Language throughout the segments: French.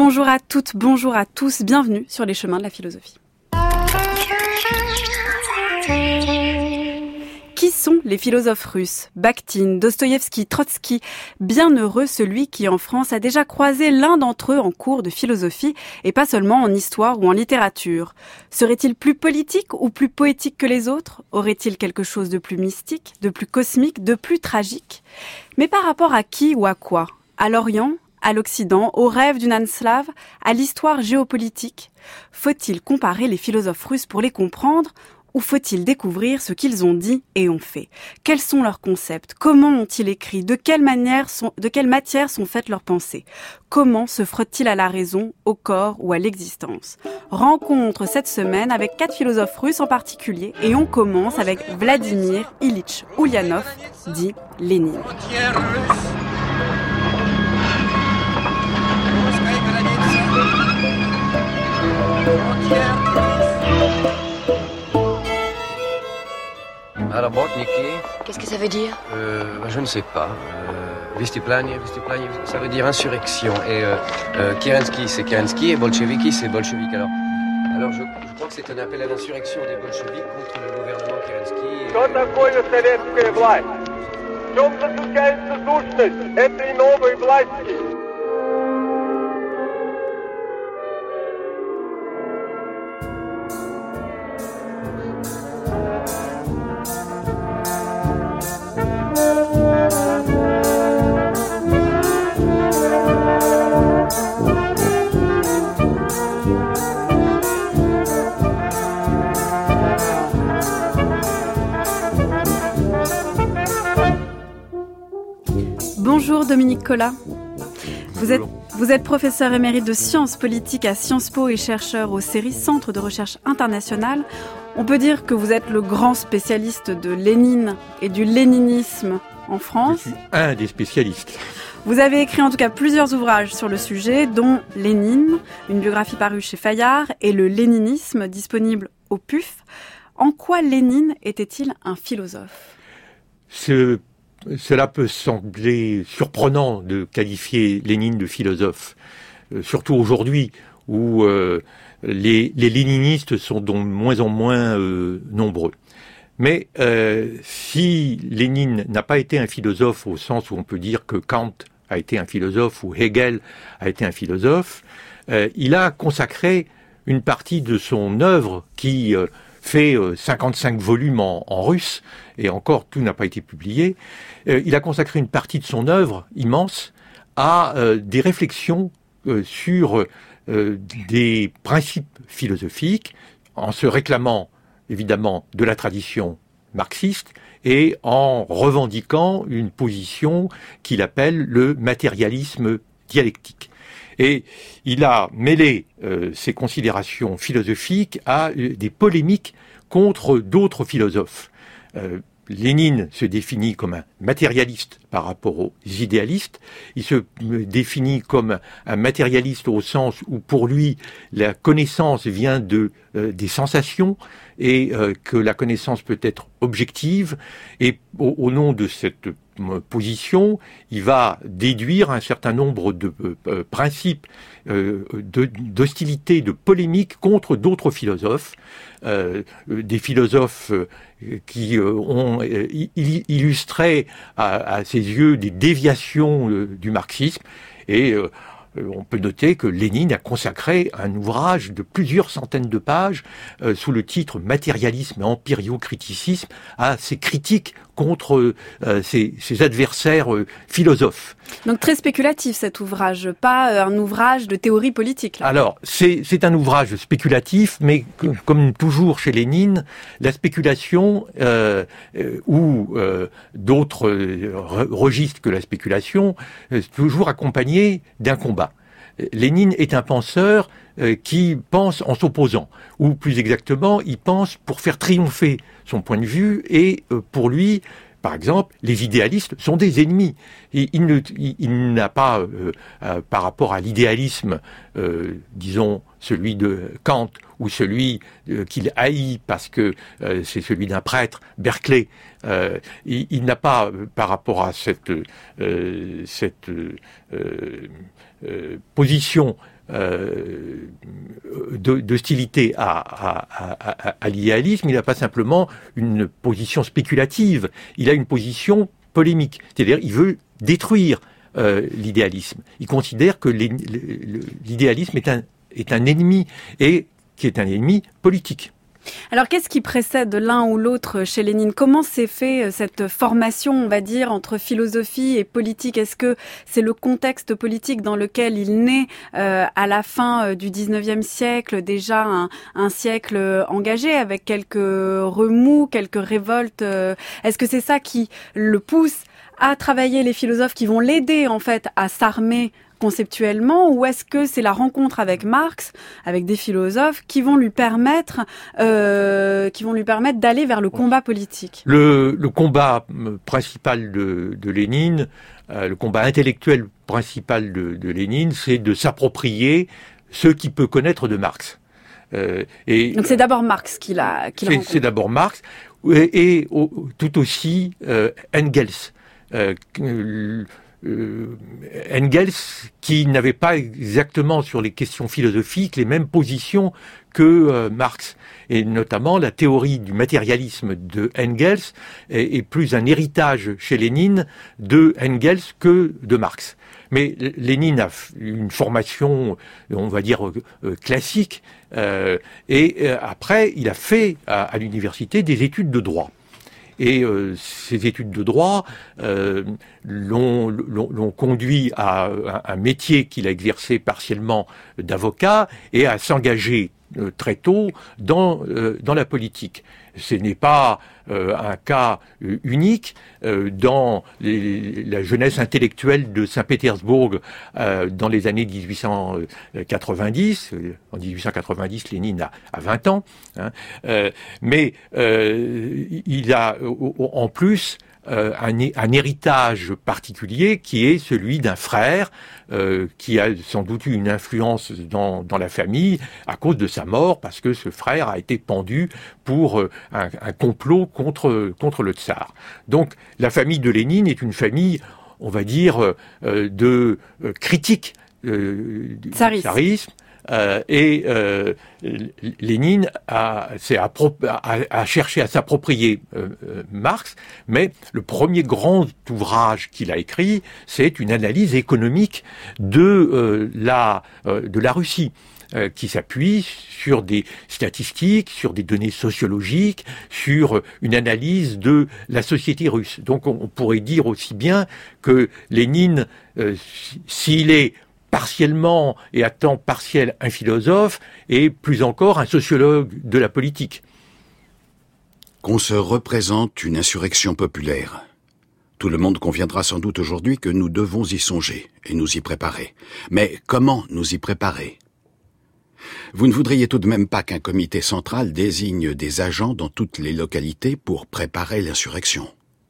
Bonjour à toutes, bonjour à tous, bienvenue sur les chemins de la philosophie. Qui sont les philosophes russes ? Bakhtin, Dostoïevski, Trotsky. Bienheureux celui qui en France a déjà croisé l'un d'entre eux en cours de philosophie et pas seulement en histoire ou en littérature. Serait-il plus politique ou plus poétique que les autres ? Aurait-il quelque chose de plus mystique, de plus cosmique, de plus tragique ? Mais par rapport à qui ou à quoi ? À l'Orient ? À l'Occident, au rêve d'une âne slave, à l'histoire géopolitique ? Faut-il comparer les philosophes russes pour les comprendre ? Ou faut-il découvrir ce qu'ils ont dit et ont fait ? Quels sont leurs concepts ? Comment ont-ils écrit ? De quelle matière sont faites leurs pensées ? Comment se frottent-ils à la raison, au corps ou à l'existence ? Rencontre cette semaine avec 4 philosophes russes en particulier et on commence avec Vladimir Ilitch Ulyanov, dit Lénine. Работники. Qu'est-ce que ça veut dire ? Je ne sais pas. Vystuplanie, ça veut dire insurrection. Et Kerensky, c'est Kerensky, et bolcheviky, c'est bolchevique. Alors je crois que c'est un appel à l'insurrection des bolcheviks contre le gouvernement Kerensky. Что такое советская власть? В чем заключается сущность этой новой власти? Bonjour Dominique Collat. Vous êtes professeur émérite de sciences politiques à Sciences Po et chercheur au CERI, Centre de recherche international. On peut dire que vous êtes le grand spécialiste de Lénine et du léninisme en France. Je suis un des spécialistes. Vous avez écrit en tout cas plusieurs ouvrages sur le sujet, dont Lénine, une biographie parue chez Fayard, et le léninisme, disponible au PUF. En quoi Lénine était-il un philosophe ? Cela peut sembler surprenant de qualifier Lénine de philosophe, surtout aujourd'hui où les léninistes sont de moins en moins nombreux. Mais si Lénine n'a pas été un philosophe au sens où on peut dire que Kant a été un philosophe ou Hegel a été un philosophe, il a consacré une partie de son œuvre qui fait 55 volumes en russe, et encore tout n'a pas été publié. Il a consacré une partie de son œuvre immense à des réflexions sur des principes philosophiques, en se réclamant évidemment de la tradition marxiste et en revendiquant une position qu'il appelle le matérialisme dialectique. Et il a mêlé ses considérations philosophiques à des polémiques contre d'autres philosophes. Lénine se définit comme un matérialiste par rapport aux idéalistes. Il se définit comme un matérialiste au sens où pour lui la connaissance vient des sensations et que la connaissance peut être objective. Et au nom de cette position, il va déduire un certain nombre de principes d'hostilité, de polémique contre d'autres philosophes, des philosophes qui ont illustré à ses yeux des déviations du marxisme. Et on peut noter que Lénine a consacré un ouvrage de plusieurs centaines de pages sous le titre « Matérialisme et empiriocriticisme » à ses critiques contre ses adversaires philosophes. Donc très spéculatif cet ouvrage, pas un ouvrage de théorie politique. Là. Alors, c'est un ouvrage spéculatif, mais comme toujours chez Lénine, la spéculation ou d'autres registres que la spéculation, toujours accompagnée d'un combat. Lénine est un penseur qui pense en s'opposant, ou plus exactement, il pense pour faire triompher son point de vue, et pour lui, par exemple, les idéalistes sont des ennemis. Et il n'a pas, par rapport à l'idéalisme, disons, celui de Kant, ou celui qu'il haït parce que c'est celui d'un prêtre, Berkeley, il n'a pas, par rapport à cette position d'hostilité à l'idéalisme, il n'a pas simplement une position spéculative, il a une position polémique. C'est-à-dire, il veut détruire l'idéalisme. Il considère que l'idéalisme est un ennemi, et qui est un ennemi politique. Alors, qu'est-ce qui précède l'un ou l'autre chez Lénine? Comment s'est fait cette formation, on va dire, entre philosophie et politique? Est-ce que c'est le contexte politique dans lequel il naît à la fin du 19e siècle, déjà un siècle engagé avec quelques remous, quelques révoltes? Est-ce que c'est ça qui le pousse à travailler les philosophes qui vont l'aider, en fait, à s'armer conceptuellement, ou est-ce que c'est la rencontre avec Marx, avec des philosophes qui vont lui permettre d'aller vers le combat politique? Le combat principal de Lénine, le combat intellectuel principal de Lénine, c'est de s'approprier ce qu'il peut connaître de Marx. Donc c'est d'abord Marx qu'il rencontre. C'est d'abord Marx et tout aussi Engels. Engels, qui n'avait pas exactement sur les questions philosophiques les mêmes positions que Marx. Et notamment, la théorie du matérialisme de Engels est plus un héritage chez Lénine de Engels que de Marx. Mais Lénine a une formation, on va dire, classique, et après, il a fait à l'université des études de droit. Et ces études de droit l'ont conduit à un métier qu'il a exercé partiellement d'avocat et à s'engager très tôt dans la politique. Ce n'est pas un cas unique. Dans la jeunesse intellectuelle de Saint-Pétersbourg dans les années 1890, en 1890 Lénine a 20 ans, mais il a en plus un héritage particulier qui est celui d'un frère qui a sans doute eu une influence dans la famille à cause de sa mort, parce que ce frère a été pendu pour un complot contre le tsar. Donc la famille de Lénine est une famille, on va dire, de critique du tsarisme. Lénine a cherché à s'approprier Marx, mais le premier grand ouvrage qu'il a écrit, c'est une analyse économique de la Russie, qui s'appuie sur des statistiques, sur des données sociologiques, sur une analyse de la société russe. Donc on pourrait dire aussi bien que Lénine, s'il est partiellement et à temps partiel un philosophe, et plus encore un sociologue de la politique. Qu'on se représente une insurrection populaire. Tout le monde conviendra sans doute aujourd'hui que nous devons y songer et nous y préparer. Mais comment nous y préparer ? Vous ne voudriez tout de même pas qu'un comité central désigne des agents dans toutes les localités pour préparer l'insurrection.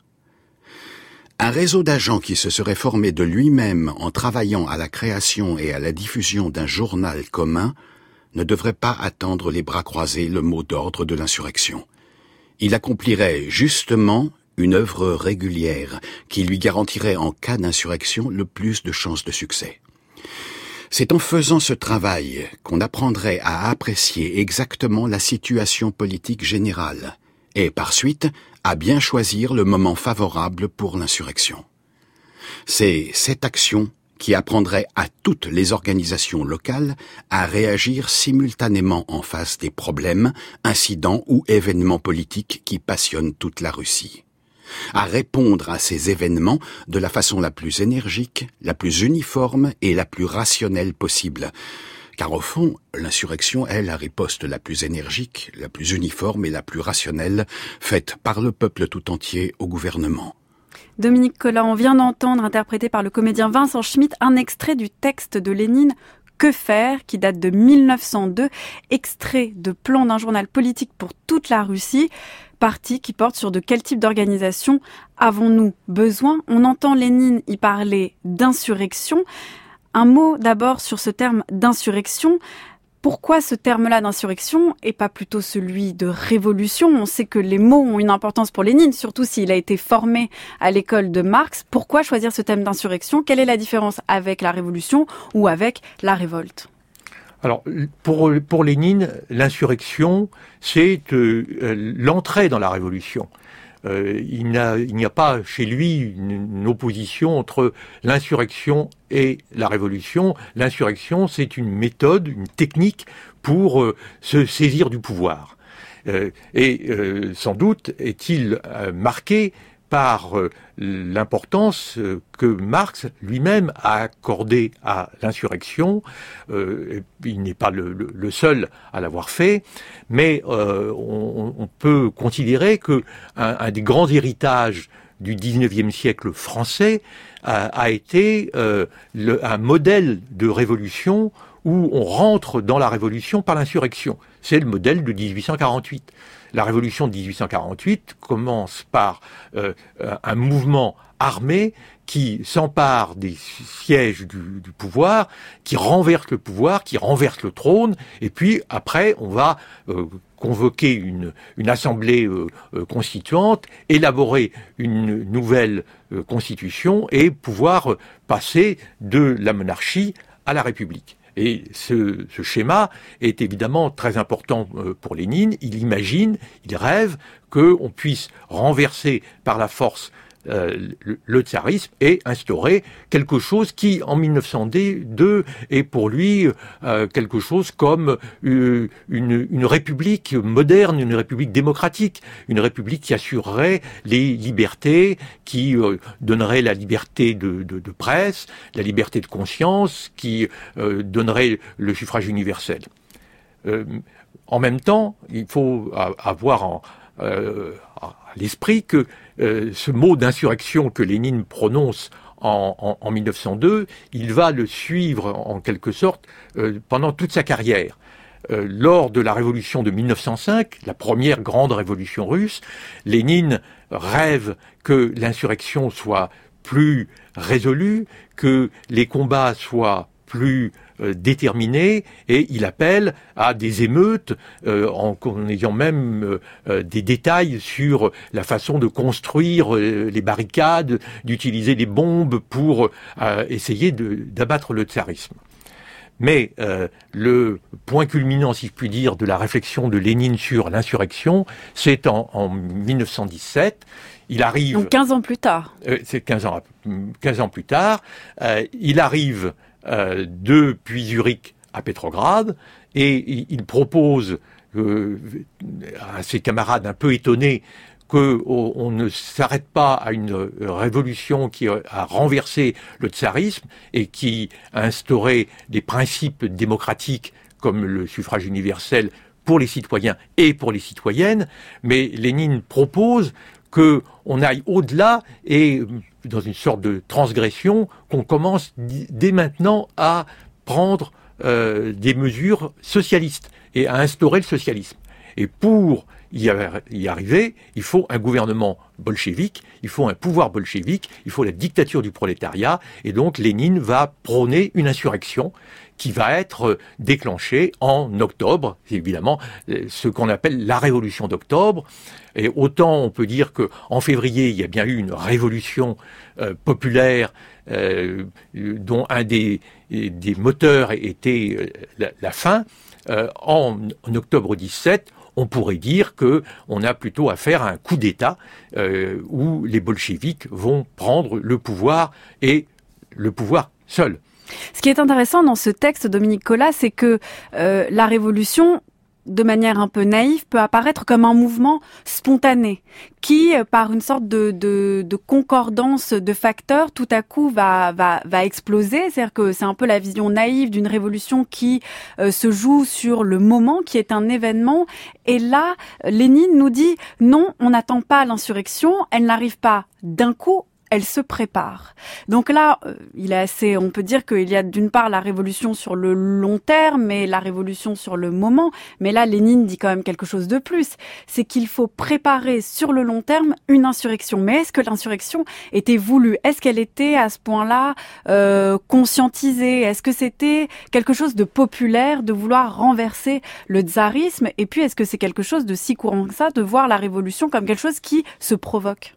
Un réseau d'agents qui se serait formé de lui-même en travaillant à la création et à la diffusion d'un journal commun ne devrait pas attendre les bras croisés le mot d'ordre de l'insurrection. Il accomplirait justement une œuvre régulière qui lui garantirait en cas d'insurrection le plus de chances de succès. C'est en faisant ce travail qu'on apprendrait à apprécier exactement la situation politique générale et par suite à bien choisir le moment favorable pour l'insurrection. C'est cette action qui apprendrait à toutes les organisations locales à réagir simultanément en face des problèmes, incidents ou événements politiques qui passionnent toute la Russie. À répondre à ces événements de la façon la plus énergique, la plus uniforme et la plus rationnelle possible. Car au fond, l'insurrection est la riposte la plus énergique, la plus uniforme et la plus rationnelle, faite par le peuple tout entier au gouvernement. Dominique Collat, on vient d'entendre, interprété par le comédien Vincent Schmitt, un extrait du texte de Lénine, Que faire, qui date de 1902, extrait de plan d'un journal politique pour toute la Russie, partie qui porte sur de quel type d'organisation avons-nous besoin. On entend Lénine y parler d'insurrection. Un mot d'abord sur ce terme d'insurrection. Pourquoi ce terme-là d'insurrection et pas plutôt celui de révolution ? On sait que les mots ont une importance pour Lénine, surtout s'il a été formé à l'école de Marx. Pourquoi choisir ce thème d'insurrection ? Quelle est la différence avec la révolution ou avec la révolte ? Alors, pour Lénine, l'insurrection, c'est l'entrée dans la révolution. Il n'y a pas chez lui une opposition entre l'insurrection et la révolution. L'insurrection, c'est une méthode, une technique pour se saisir du pouvoir. Sans doute est-il marqué par l'importance que Marx lui-même a accordée à l'insurrection. Il n'est pas le seul à l'avoir fait, mais on peut considérer que un des grands héritages du XIXe siècle français a été un modèle de révolution où on rentre dans la révolution par l'insurrection. C'est le modèle de 1848. La révolution de 1848 commence par un mouvement armé qui s'empare des sièges du pouvoir, qui renverse le pouvoir, qui renverse le trône, et puis après on va convoquer une assemblée constituante, élaborer une nouvelle constitution et pouvoir passer de la monarchie à la République. Et ce schéma est évidemment très important pour Lénine. Il imagine, il rêve qu'on puisse renverser par la force le tsarisme et instaurer quelque chose qui, en 1902, est pour lui quelque chose comme une république moderne, une république démocratique, une république qui assurerait les libertés, qui donnerait la liberté de presse, la liberté de conscience, qui donnerait le suffrage universel. En même temps, il faut avoir à l'esprit que ce mot d'insurrection que Lénine prononce en 1902, il va le suivre en quelque sorte pendant toute sa carrière. Lors de la révolution de 1905, la première grande révolution russe, Lénine rêve que l'insurrection soit plus résolue, que les combats soient plus déterminé, et il appelle à des émeutes en ayant même des détails sur la façon de construire les barricades, d'utiliser des bombes pour essayer d'abattre le tsarisme. Mais le point culminant, si je puis dire, de la réflexion de Lénine sur l'insurrection, c'est en 1917. Il arrive... Donc 15 ans plus tard. C'est 15 ans plus tard. Il arrive depuis Zurich à Petrograd, et il propose à ses camarades un peu étonnés qu'on ne s'arrête pas à une révolution qui a renversé le tsarisme et qui a instauré des principes démocratiques comme le suffrage universel pour les citoyens et pour les citoyennes, mais Lénine propose qu'on aille au-delà et dans une sorte de transgression, qu'on commence dès maintenant à prendre des mesures socialistes et à instaurer le socialisme. Et pour y arriver, il faut un gouvernement bolchevique, il faut un pouvoir bolchevique, il faut la dictature du prolétariat, et donc Lénine va prôner une insurrection qui va être déclenchée en octobre, c'est évidemment ce qu'on appelle la révolution d'octobre. Et autant on peut dire qu'en février, il y a bien eu une révolution populaire dont un des moteurs était la faim. En octobre 17, on pourrait dire qu'on a plutôt affaire à un coup d'État où les bolcheviks vont prendre le pouvoir et le pouvoir seul. Ce qui est intéressant dans ce texte, Dominique Collat, c'est que la révolution, de manière un peu naïve, peut apparaître comme un mouvement spontané qui, par une sorte de concordance de facteurs, tout à coup va exploser. C'est-à-dire que c'est un peu la vision naïve d'une révolution qui se joue sur le moment, qui est un événement. Et là, Lénine nous dit non, on n'attend pas l'insurrection, elle n'arrive pas d'un coup. Elle se prépare. Donc là, on peut dire qu'il y a d'une part la révolution sur le long terme et la révolution sur le moment. Mais là, Lénine dit quand même quelque chose de plus. C'est qu'il faut préparer sur le long terme une insurrection. Mais est-ce que l'insurrection était voulue? Est-ce qu'elle était à ce point-là conscientisée? Est-ce que c'était quelque chose de populaire de vouloir renverser le tsarisme? Et puis, est-ce que c'est quelque chose de si courant que ça de voir la révolution comme quelque chose qui se provoque?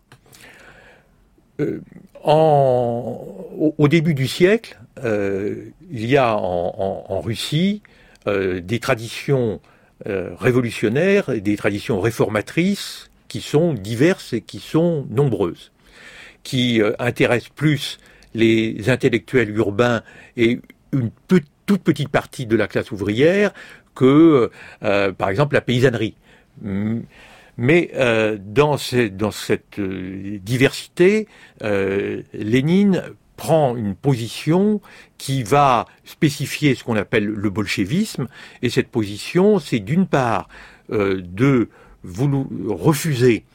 Au début du siècle, il y a en Russie des traditions révolutionnaires et des traditions réformatrices qui sont diverses et qui sont nombreuses, qui intéressent plus les intellectuels urbains et une toute petite partie de la classe ouvrière que, par exemple, la paysannerie. Mais dans cette diversité, Lénine prend une position qui va spécifier ce qu'on appelle le bolchevisme, et cette position, c'est d'une part de refuser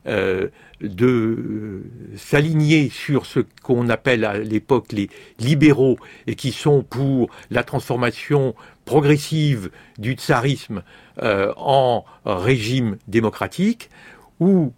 de s'aligner sur ce qu'on appelle à l'époque les libéraux et qui sont pour la transformation progressive du tsarisme en régime démocratique, ou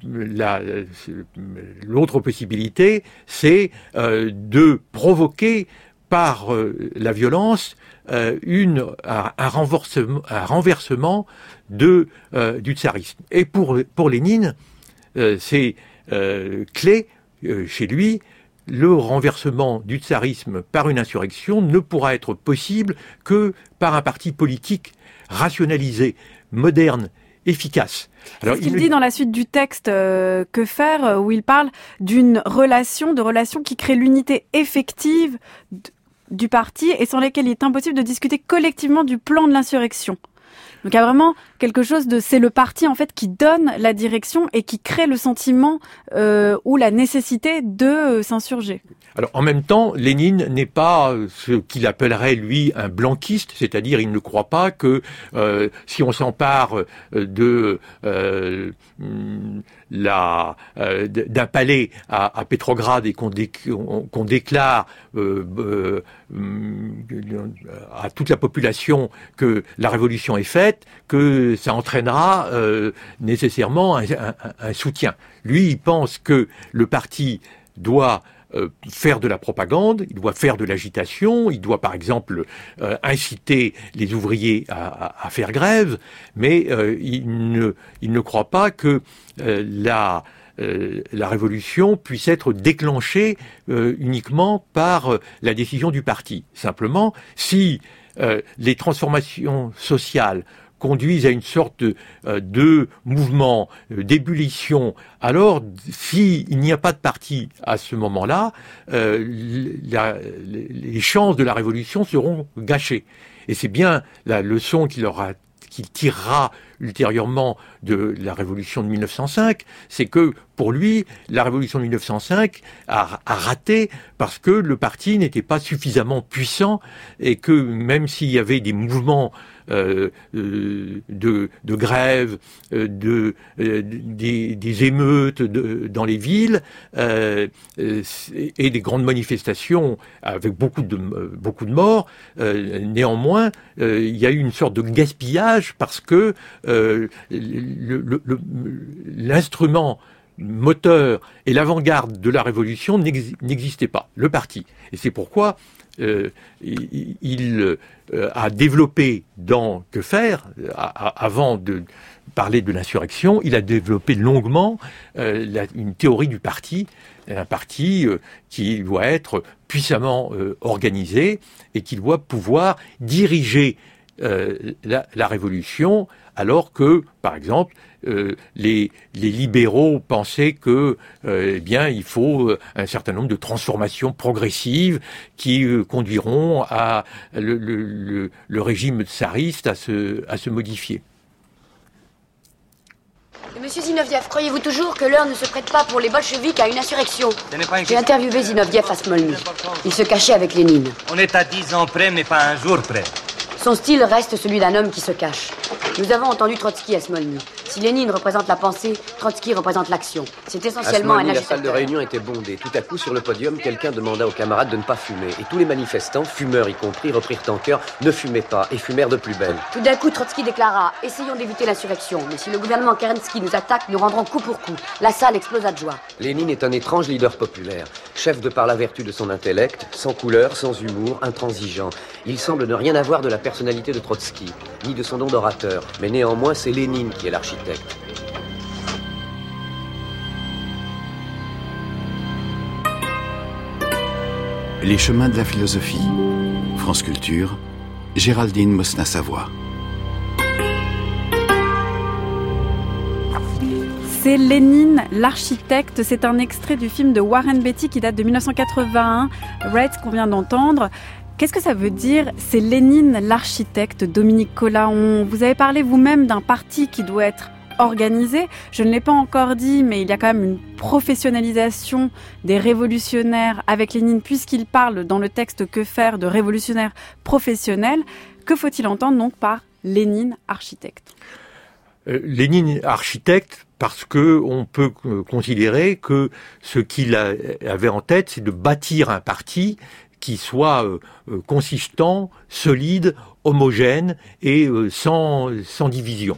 l'autre possibilité, c'est de provoquer par la violence un renversement du tsarisme. Et pour Lénine, c'est clé chez lui, le renversement du tsarisme par une insurrection ne pourra être possible que par un parti politique rationalisé, moderne, efficace. Alors, c'est ce qu'il dit dans la suite du texte Que faire, où il parle d'une relation qui crée l'unité effective du parti et sans lesquelles il est impossible de discuter collectivement du plan de l'insurrection. Donc il y a vraiment quelque chose c'est le parti en fait qui donne la direction et qui crée le sentiment ou la nécessité de s'insurger. Alors en même temps, Lénine n'est pas ce qu'il appellerait lui un blanquiste, c'est-à-dire il ne croit pas que si on s'empare d'un palais à Pétrograd et qu'on déclare à toute la population que la révolution est faite, que ça entraînera nécessairement un soutien. Lui, il pense que le parti doit faire de la propagande, il doit faire de l'agitation, il doit par exemple inciter les ouvriers à faire grève, mais il ne croit pas que la révolution puisse être déclenchée uniquement par la décision du parti. Simplement, si les transformations sociales conduisent à une sorte de mouvement, d'ébullition, alors s'il n'y a pas de parti à ce moment-là, les chances de la révolution seront gâchées. Et c'est bien la leçon qu'il tirera ultérieurement de la révolution de 1905, c'est que pour lui, la révolution de 1905 a raté parce que le parti n'était pas suffisamment puissant et que même s'il y avait des mouvements de grève, des émeutes dans les villes et des grandes manifestations avec beaucoup de morts, néanmoins, il y a eu une sorte de gaspillage parce que l'instrument moteur et l'avant-garde de la révolution n'existaient pas, le parti. Et c'est pourquoi il a développé dans Que faire, avant de parler de l'insurrection, il a développé longuement une théorie du parti, un parti qui doit être puissamment organisé et qui doit pouvoir diriger la révolution, alors que, par exemple, les libéraux pensaient que, il faut un certain nombre de transformations progressives qui conduiront à le régime tsariste à se modifier. Monsieur Zinoviev, croyez-vous toujours que l'heure ne se prête pas pour les bolcheviks à une insurrection? J'ai interviewé Zinoviev à Smolny. Il se cachait avec Lénine. On est à 10 ans près, mais pas un jour près. Son style reste celui d'un homme qui se cache. Nous avons entendu Trotsky à Smolny. Si Lénine représente la pensée, Trotsky représente l'action. C'est essentiellement un agitateur. La salle de réunion était bondée. Tout à coup, sur le podium, quelqu'un demanda aux camarades de ne pas fumer. Et tous les manifestants, fumeurs y compris, reprirent en chœur « Ne fumez pas » et fumèrent de plus belle. Tout d'un coup, Trotsky déclara « Essayons d'éviter l'insurrection, mais si le gouvernement Kerensky nous attaque, nous rendrons coup pour coup. » La salle explosa de joie. Lénine est un étrange leader populaire. Chef de par la vertu de son intellect, sans couleur, sans humour, intransigeant. Il semble ne rien avoir de la personnalité de Trotsky, ni de son don d'orateur. Mais néanmoins, c'est Lénine qui est l'architecte. Les chemins de la philosophie. France Culture, Géraldine Mosna-Savoie. C'est Lénine, l'architecte. C'est un extrait du film de Warren Beatty qui date de 1981, Reds, qu'on vient d'entendre. Qu'est-ce que ça veut dire, c'est Lénine, l'architecte, Dominique Collat? Vous avez parlé vous-même d'un parti qui doit être organisé. Je ne l'ai pas encore dit, mais il y a quand même une professionnalisation des révolutionnaires avec Lénine, puisqu'il parle dans le texte Que faire de révolutionnaires professionnels. Que faut-il entendre donc par Lénine, architecte? Lénine, architecte, parce que on peut considérer que ce qu'il avait en tête, c'est de bâtir un parti qui soit consistant, solide, homogène et sans division.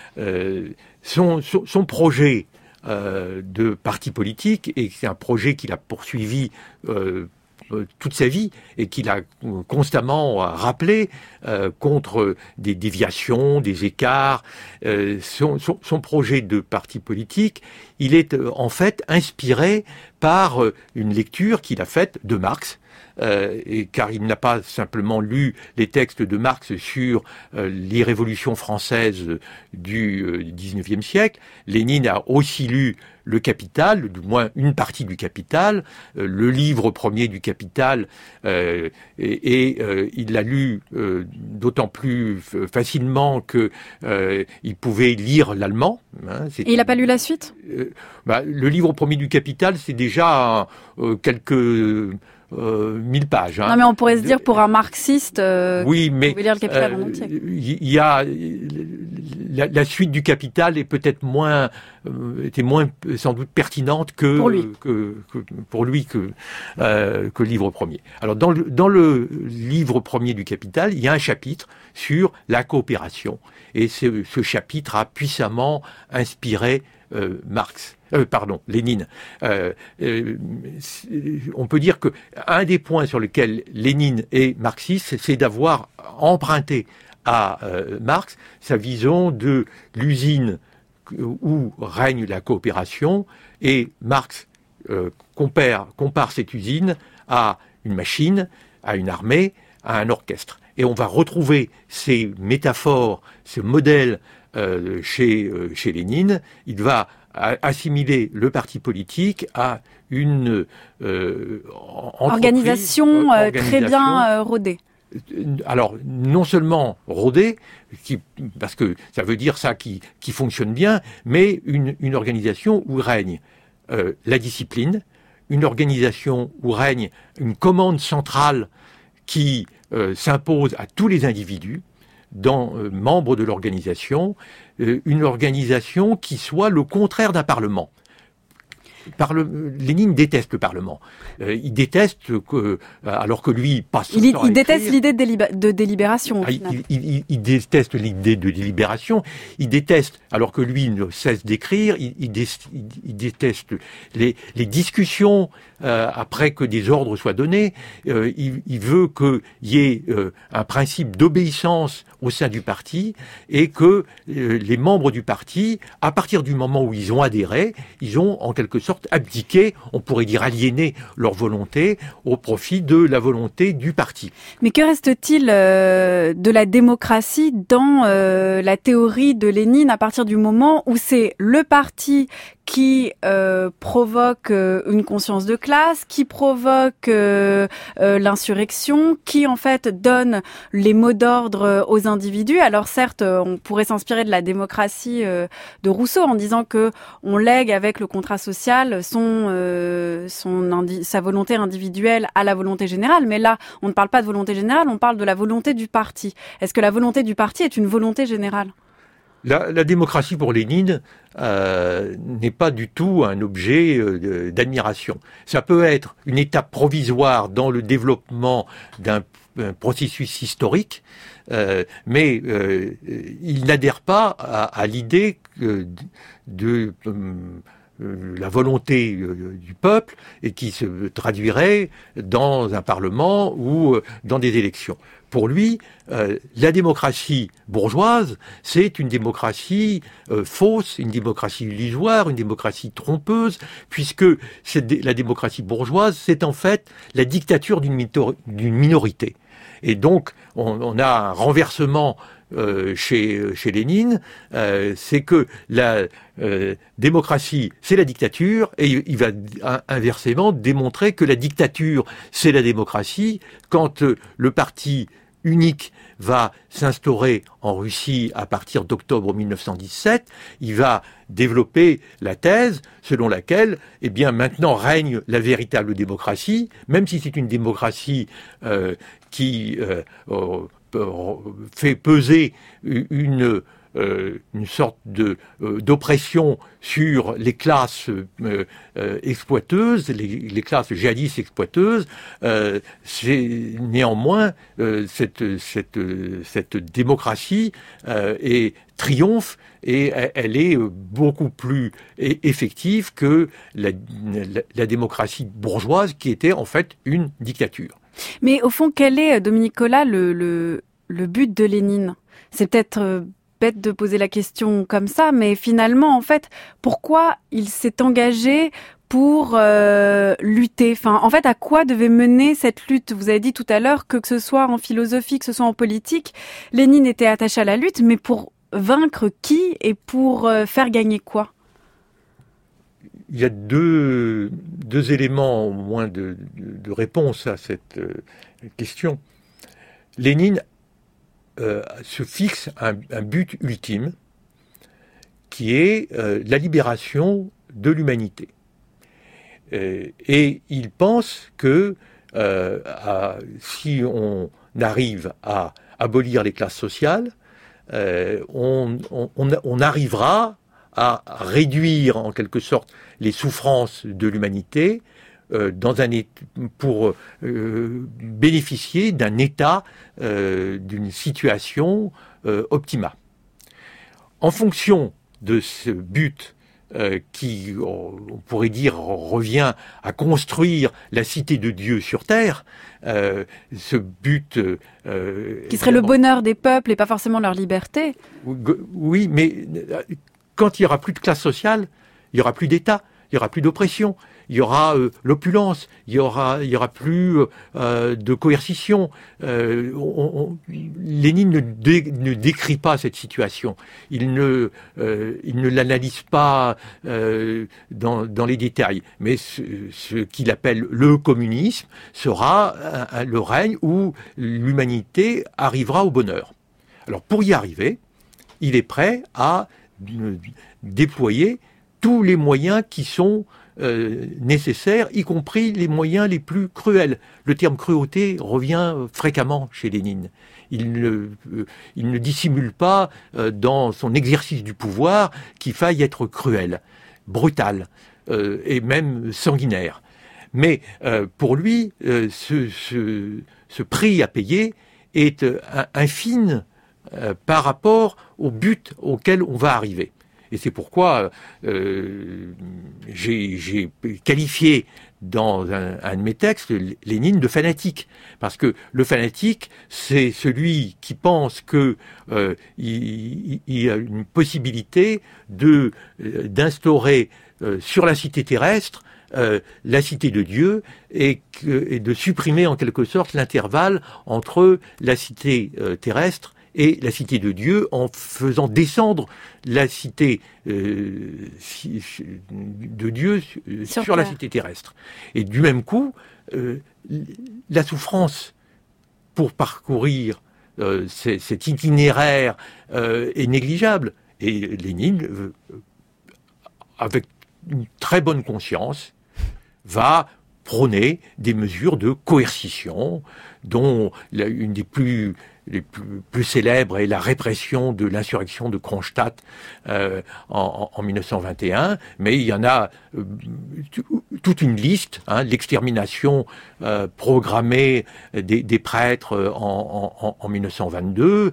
Son projet de parti politique, et c'est un projet qu'il a poursuivi toute sa vie et qu'il a constamment rappelé contre des déviations, des écarts. Son projet de parti politique, il est en fait inspiré par une lecture qu'il a faite de Marx. Car il n'a pas simplement lu les textes de Marx sur les révolutions françaises du XIXe siècle. Lénine a aussi lu le Capital, du moins une partie du Capital, le livre premier du Capital, et il l'a lu d'autant plus facilement que il pouvait lire l'allemand. Et il n'a pas lu la suite? Le livre premier du Capital, c'est déjà quelques 1000 pages. Non, mais on pourrait se dire pour un marxiste, oui, mais vous pouvez lire le Capital en entier. Il y a la suite du Capital est peut-être était moins sans doute pertinente que pour lui que le livre premier. Alors dans le livre premier du Capital, il y a un chapitre sur la coopération, et ce chapitre a puissamment inspiré Lénine. On peut dire que un des points sur lesquels Lénine est marxiste, c'est d'avoir emprunté à Marx sa vision de l'usine où règne la coopération, et Marx compare cette usine à une machine, à une armée, à un orchestre. Et on va retrouver ces métaphores, ce modèle chez Lénine. Il va assimiler le parti politique à une organisation très bien rodée. Alors, non seulement rodée, parce que ça veut dire ça qui fonctionne bien, mais une organisation où règne la discipline, une organisation où règne une commande centrale qui s'impose à tous les individus, membres de l'organisation, une organisation qui soit le contraire d'un parlement. Lénine déteste le Parlement. Il déteste alors que lui passe son temps à écrire. Il déteste l'idée de délibération. Il déteste l'idée de délibération. Il déteste, alors que lui ne cesse d'écrire, il déteste les discussions après que des ordres soient donnés. Il veut qu'il y ait un principe d'obéissance au sein du parti, et que les membres du parti, à partir du moment où ils ont adhéré, ils ont en quelque sorte abdiqué, on pourrait dire aliéné leur volonté au profit de la volonté du parti. Mais que reste-t-il de la démocratie dans la théorie de Lénine à partir du moment où c'est le parti qui provoque une conscience de classe, qui provoque l'insurrection, qui en fait donne les mots d'ordre aux individus? Alors certes, on pourrait s'inspirer de la démocratie de Rousseau en disant que on lègue avec le contrat social sa volonté individuelle à la volonté générale, mais là, on ne parle pas de volonté générale, on parle de la volonté du parti. Est-ce que la volonté du parti est une volonté générale? La démocratie pour Lénine n'est pas du tout un objet d'admiration. Ça peut être une étape provisoire dans le développement d'un processus historique, mais il n'adhère pas à l'idée de la volonté du peuple, et qui se traduirait dans un parlement ou dans des élections. Pour lui, la démocratie bourgeoise, c'est une démocratie fausse, une démocratie illusoire, une démocratie trompeuse, puisque la démocratie bourgeoise, c'est en fait la dictature d'une minorité. Et donc, on a un renversement chez Lénine, c'est que la démocratie, c'est la dictature, et il va inversement démontrer que la dictature, c'est la démocratie, quand le parti unique va s'instaurer en Russie à partir d'octobre 1917, il va développer la thèse selon laquelle, eh bien, maintenant règne la véritable démocratie, même si c'est une démocratie qui fait peser une sorte d'oppression sur les classes exploiteuses, les classes jadis exploiteuses. Néanmoins, cette démocratie triomphe, et elle est beaucoup plus effective que la démocratie bourgeoise, qui était en fait une dictature. Mais au fond, quel est, Dominique Collat, le but de Lénine ? C'est peut-être bête de poser la question comme ça, mais finalement, en fait, pourquoi il s'est engagé pour lutter ? Enfin, en fait, à quoi devait mener cette lutte ? Vous avez dit tout à l'heure que ce soit en philosophie, que ce soit en politique, Lénine était attaché à la lutte, mais pour vaincre qui et pour faire gagner quoi ? Il y a deux éléments au moins de réponse à cette question. Lénine se fixe un but ultime qui est la libération de l'humanité. Et il pense que si on arrive à abolir les classes sociales, on arrivera à réduire en quelque sorte les souffrances de l'humanité pour bénéficier d'un état, d'une situation optimale. En fonction de ce but qui, on pourrait dire, revient à construire la cité de Dieu sur terre, ce but... qui serait le bonheur des peuples et pas forcément leur liberté. Oui, mais quand il n'y aura plus de classe sociale, il n'y aura plus d'État, il n'y aura plus d'oppression, il y aura l'opulence, il y aura plus de coercition. Lénine ne décrit pas cette situation. Il ne l'analyse pas dans les détails. Mais ce qu'il appelle le communisme sera le règne où l'humanité arrivera au bonheur. Alors pour y arriver, il est prêt à déployer tous les moyens qui sont nécessaires, y compris les moyens les plus cruels. Le terme cruauté revient fréquemment chez Lénine. Il ne dissimule pas dans son exercice du pouvoir qu'il faille être cruel, brutal et même sanguinaire. Mais pour lui, ce prix à payer est infime par rapport au but auquel on va arriver. Et c'est pourquoi j'ai qualifié dans un de mes textes Lénine de fanatique. Parce que le fanatique, c'est celui qui pense qu'il y a une possibilité d'instaurer sur la cité terrestre la cité de Dieu et de supprimer en quelque sorte l'intervalle entre la cité terrestre et la cité de Dieu, en faisant descendre la cité de Dieu sur la cité terrestre. Et du même coup, la souffrance pour parcourir cet itinéraire est négligeable. Et Lénine, avec une très bonne conscience, va prôner des mesures de coercition, dont une des plus célèbres est la répression de l'insurrection de Kronstadt en 1921, mais il y en a toute une liste, l'extermination programmée des prêtres en 1922,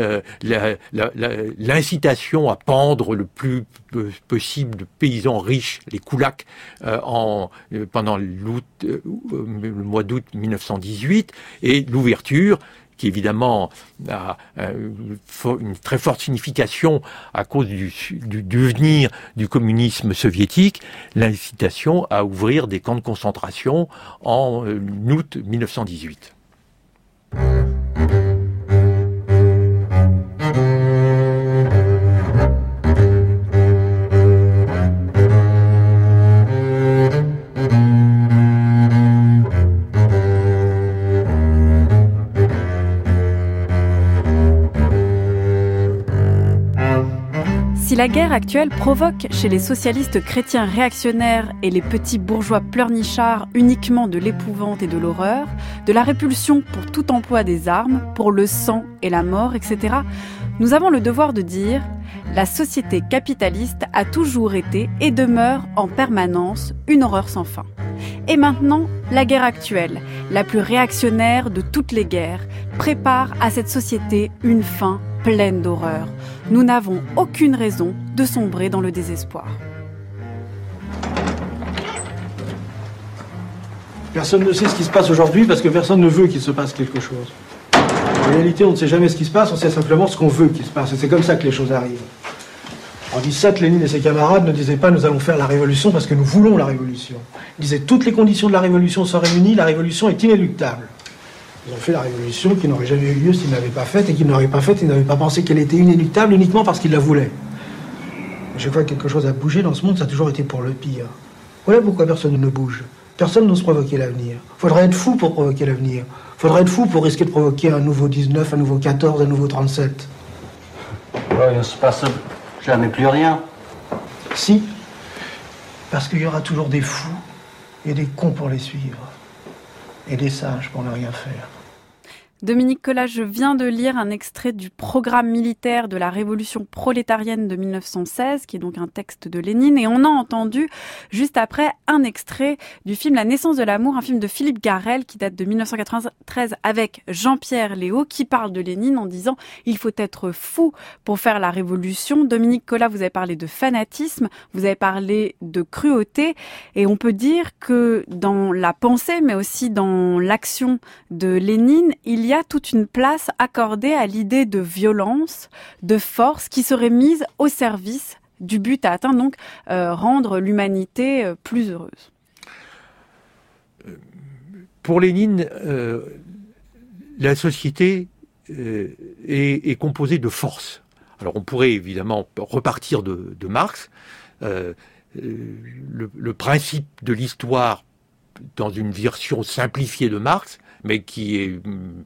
l'incitation à pendre le plus possible de paysans riches, les koulaks, pendant le mois d'août 1918, et l'ouverture qui évidemment a une très forte signification à cause du devenir du communisme soviétique, l'incitation à ouvrir des camps de concentration en août 1918. Si la guerre actuelle provoque chez les socialistes chrétiens réactionnaires et les petits bourgeois pleurnichards uniquement de l'épouvante et de l'horreur, de la répulsion pour tout emploi des armes, pour le sang et la mort, etc., nous avons le devoir de dire « La société capitaliste a toujours été et demeure en permanence une horreur sans fin ». Et maintenant, la guerre actuelle, la plus réactionnaire de toutes les guerres, prépare à cette société une fin pleine d'horreur. Nous n'avons aucune raison de sombrer dans le désespoir. Personne ne sait ce qui se passe aujourd'hui parce que personne ne veut qu'il se passe quelque chose. En réalité, on ne sait jamais ce qui se passe, on sait simplement ce qu'on veut qu'il se passe. Et c'est comme ça que les choses arrivent. En 17, Lénine et ses camarades ne disaient pas « nous allons faire la révolution parce que nous voulons la révolution ». Ils disaient « toutes les conditions de la révolution sont réunies, la révolution est inéluctable ». Ils ont fait la révolution qui n'aurait jamais eu lieu s'ils ne l'avaient pas faite et qu'ils n'auraient pas faite, ils n'avaient pas pensé qu'elle était inéluctable uniquement parce qu'ils la voulaient. Chaque fois que quelque chose a bougé dans ce monde, ça a toujours été pour le pire. Voilà pourquoi personne ne bouge. Personne n'ose provoquer l'avenir. Faudrait être fou pour provoquer l'avenir. Faudrait être fou pour risquer de provoquer un nouveau 19, un nouveau 14, un nouveau 37. Il ne se passe jamais plus rien. Si. Parce qu'il y aura toujours des fous et des cons pour les suivre. Et des sages pour ne rien faire. Dominique Collat, je viens de lire un extrait du programme militaire de la révolution prolétarienne de 1916, qui est donc un texte de Lénine, et on a entendu juste après un extrait du film La naissance de l'amour, un film de Philippe Garrel qui date de 1993 avec Jean-Pierre Léaud, qui parle de Lénine en disant « il faut être fou pour faire la révolution ». Dominique Collat, vous avez parlé de fanatisme, vous avez parlé de cruauté, et on peut dire que dans la pensée, mais aussi dans l'action de Lénine, il y a toute une place accordée à l'idée de violence, de force qui serait mise au service du but à atteindre, donc rendre l'humanité plus heureuse. Pour Lénine, la société est composée de forces. Alors on pourrait évidemment repartir de Marx. Le principe de l'histoire, dans une version simplifiée de Marx, mais qui est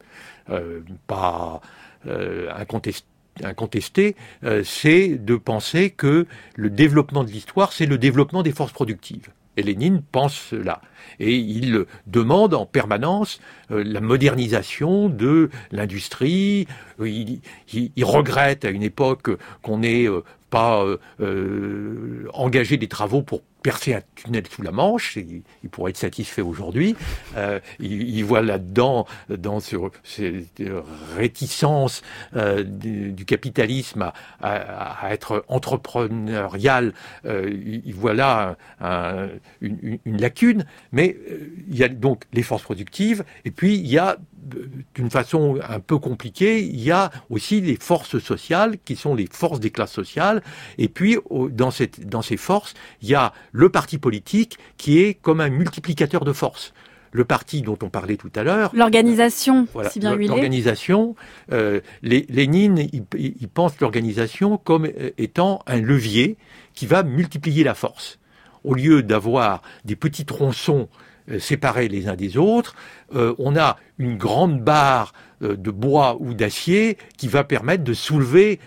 pas incontesté, c'est de penser que le développement de l'histoire, c'est le développement des forces productives. Et Lénine pense cela. Et il demande en permanence la modernisation de l'industrie. Il regrette à une époque qu'on n'ait pas engagé des travaux pour percer un tunnel sous la Manche, il pourrait être satisfait aujourd'hui. Il voit là-dedans, dans cette réticence du capitalisme à être entrepreneurial, il voit là une lacune, mais il y a donc les forces productives, et puis il y a, d'une façon un peu compliquée, il y a aussi les forces sociales, qui sont les forces des classes sociales, et puis dans ces forces, il y a le parti politique qui est comme un multiplicateur de forces. Le parti dont on parlait tout à l'heure... L'organisation, voilà, si bien huilée. L'organisation, Lénine, il pense l'organisation comme étant un levier qui va multiplier la force. Au lieu d'avoir des petits tronçons séparés les uns des autres, on a une grande barre de bois ou d'acier qui va permettre de soulever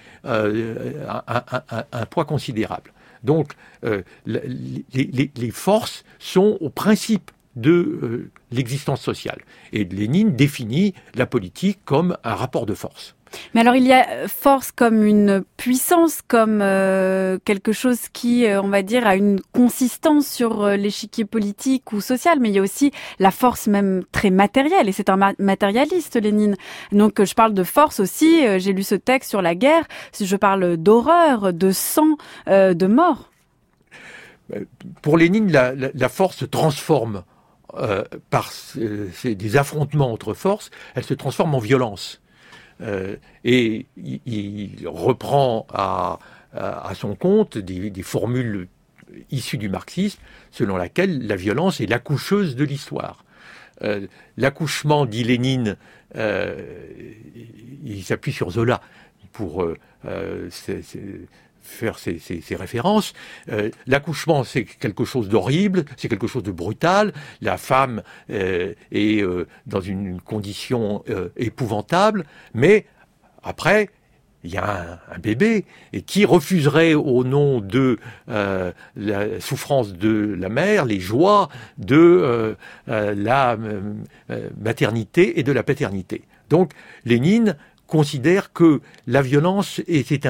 un poids considérable. Donc, les forces sont au principe de l'existence sociale. Et Lénine définit la politique comme un rapport de force. Mais alors il y a force comme une puissance, comme quelque chose qui, on va dire, a une consistance sur l'échiquier politique ou social, mais il y a aussi la force même très matérielle, et c'est un matérialiste, Lénine. Donc je parle de force aussi, j'ai lu ce texte sur la guerre, je parle d'horreur, de sang, de mort. Pour Lénine, la force se transforme par des affrontements entre forces, elle se transforme en violence. Et il reprend à son compte des formules issues du marxisme, selon laquelle la violence est l'accoucheuse de l'histoire. l'accouchement, dit Lénine, il s'appuie sur Zola pour faire ces références. L'accouchement, c'est quelque chose d'horrible, c'est quelque chose de brutal. La femme est dans une condition épouvantable, mais après, il y a un bébé, et qui refuserait au nom de la souffrance de la mère, les joies de la maternité et de la paternité. Donc, Lénine considère que la violence c'est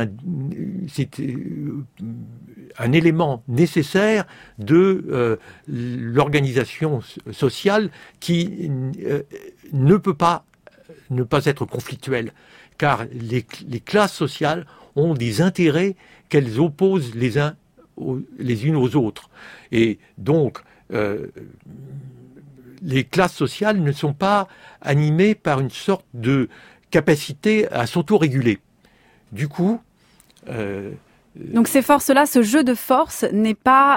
un élément nécessaire de l'organisation sociale qui ne peut pas ne pas être conflictuelle, car les classes sociales ont des intérêts qu'elles opposent les unes aux autres. Et donc, les classes sociales ne sont pas animées par une sorte de capacité à s'autoréguler. Du coup... Donc ces forces-là, ce jeu de force n'est pas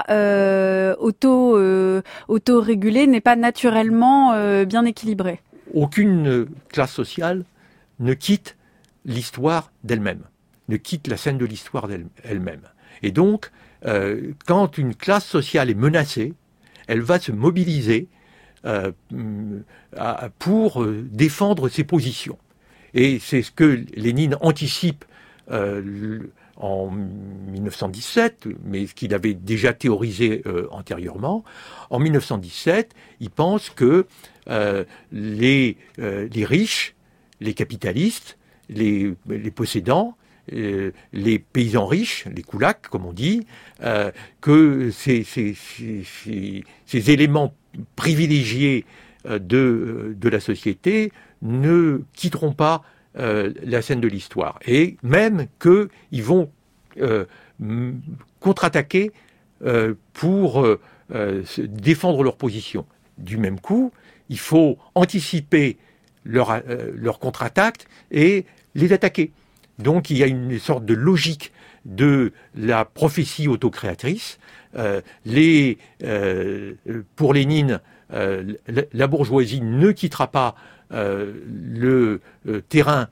autorégulé, n'est pas naturellement bien équilibré. Aucune classe sociale ne quitte l'histoire d'elle-même, ne quitte la scène de l'histoire d'elle-même. Et donc, quand une classe sociale est menacée, elle va se mobiliser pour défendre ses positions. Et c'est ce que Lénine anticipe en 1917, mais ce qu'il avait déjà théorisé antérieurement. En 1917, il pense que les riches, les capitalistes, les possédants, les paysans riches, les koulaks, comme on dit, que ces éléments privilégiés de la société ne quitteront pas la scène de l'histoire. Et même qu'ils vont contre-attaquer pour défendre leur position. Du même coup, il faut anticiper leur contre-attaque et les attaquer. Donc il y a une sorte de logique de la prophétie autocréatrice. Pour Lénine, la bourgeoisie ne quittera pas le terrain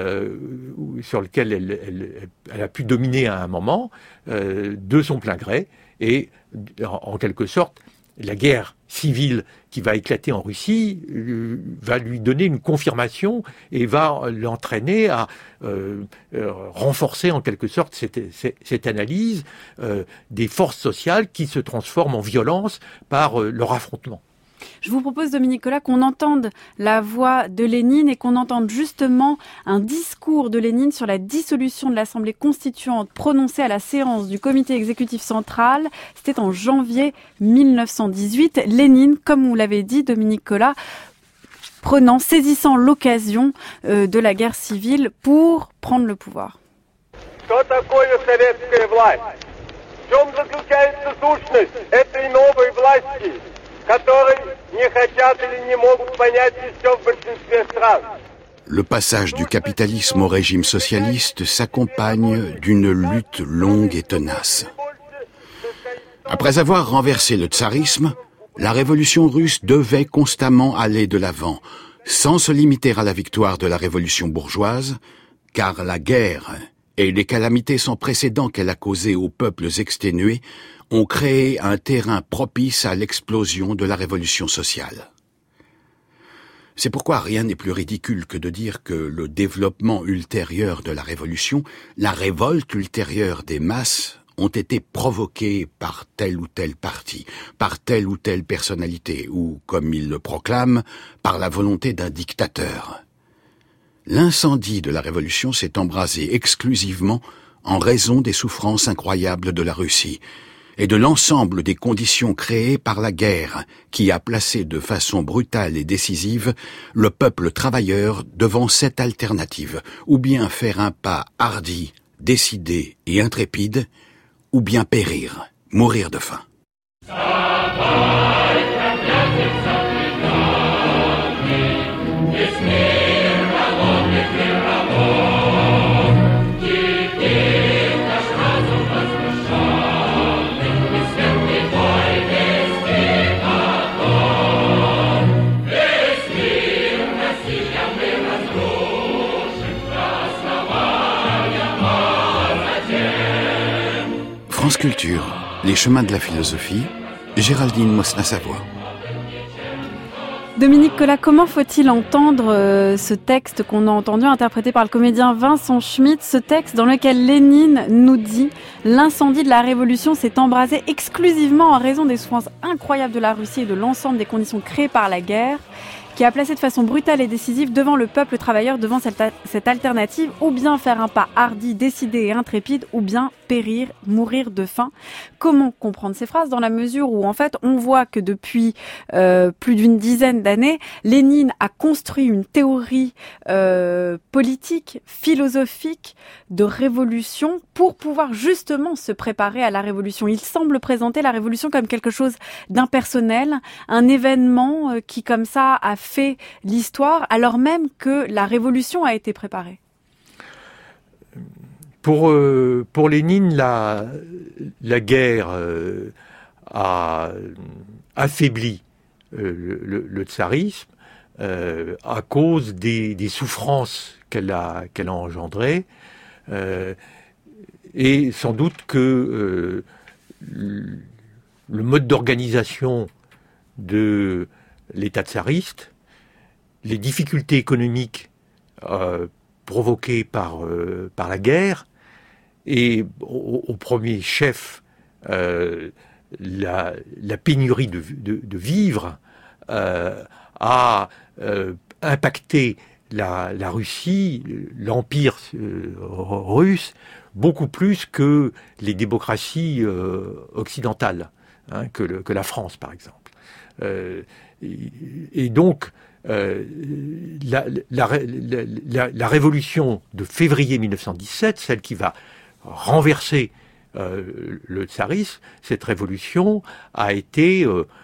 sur lequel elle a pu dominer à un moment de son plein gré, et en quelque sorte la guerre civile qui va éclater en Russie va lui donner une confirmation et va l'entraîner à renforcer en quelque sorte cette analyse des forces sociales qui se transforment en violence par leur affrontement. Je vous propose, Dominique Collat, qu'on entende la voix de Lénine et qu'on entende justement un discours de Lénine sur la dissolution de l'Assemblée constituante prononcée à la séance du comité exécutif central. C'était en janvier 1918. Lénine, comme vous l'avez dit, Dominique Collat, saisissant l'occasion de la guerre civile pour prendre le pouvoir. Что такое советская власть? В чем заключается сущность этой новой власти, которые не хотят или не могут понять еще в большинстве стран? Le passage du capitalisme au régime socialiste s'accompagne d'une lutte longue et tenace. Après avoir renversé le tsarisme, la révolution russe devait constamment aller de l'avant, sans se limiter à la victoire de la révolution bourgeoise, car la guerre et les calamités sans précédent qu'elle a causées aux peuples exténués ont créé un terrain propice à l'explosion de la révolution sociale. C'est pourquoi rien n'est plus ridicule que de dire que le développement ultérieur de la révolution, la révolte ultérieure des masses, ont été provoqués par tel ou tel parti, par telle ou telle personnalité, ou, comme il le proclame, par la volonté d'un dictateur. L'incendie de la Révolution s'est embrasé exclusivement en raison des souffrances incroyables de la Russie et de l'ensemble des conditions créées par la guerre qui a placé de façon brutale et décisive le peuple travailleur devant cette alternative, ou bien faire un pas hardi, décidé et intrépide, ou bien périr, mourir de faim. France Culture, les chemins de la philosophie, Géraldine Mosna-Savoie. Dominique Collat, comment faut-il entendre ce texte qu'on a entendu interprété par le comédien Vincent Schmitt, ce texte dans lequel Lénine nous dit « L'incendie de la Révolution s'est embrasé exclusivement en raison des souffrances incroyables de la Russie et de l'ensemble des conditions créées par la guerre » qui a placé de façon brutale et décisive devant le peuple travailleur devant cette alternative, ou bien faire un pas hardi, décidé et intrépide, ou bien périr, mourir de faim. Comment comprendre ces phrases dans la mesure où en fait on voit que depuis plus d'une dizaine d'années, Lénine a construit une théorie politique, philosophique de révolution pour pouvoir justement se préparer à la révolution. Il semble présenter la révolution comme quelque chose d'impersonnel, un événement qui comme ça a fait l'histoire alors même que la révolution a été préparée. Pour Lénine, la guerre a affaibli le tsarisme à cause des souffrances qu'elle a engendrées, et sans doute que le mode d'organisation de l'État tsariste, les difficultés économiques provoquées par la guerre, et au premier chef la pénurie de vivres a impacté la Russie, l'empire russe, beaucoup plus que les démocraties occidentales, que la France par exemple. Et donc la révolution de février 1917, celle qui va renverser le tsarisme, cette révolution a été